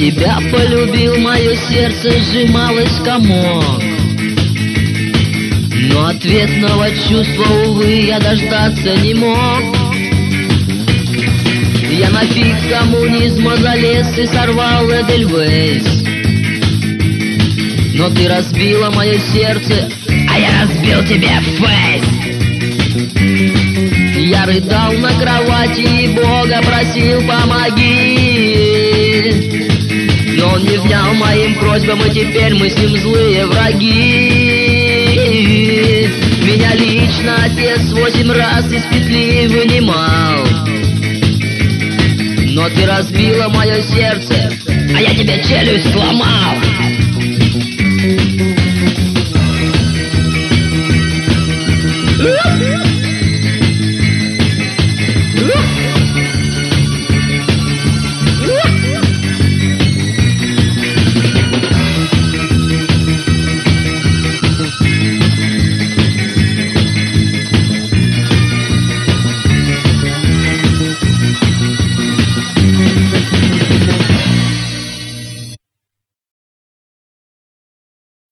тебя полюбил, мое сердце сжималось в комок. Но ответного чувства, увы, я дождаться не мог. Я на пик коммунизма залез и сорвал Эдельвейс. Но ты разбила мое сердце, а я разбил тебе фейс. Я рыдал на кровати и Бога просил, помоги. Но он не внял моим просьбам, и теперь мы с ним злые враги. Меня лично отец 8 раз из петли вынимал. Но ты разбила мое сердце, а я тебе челюсть сломал.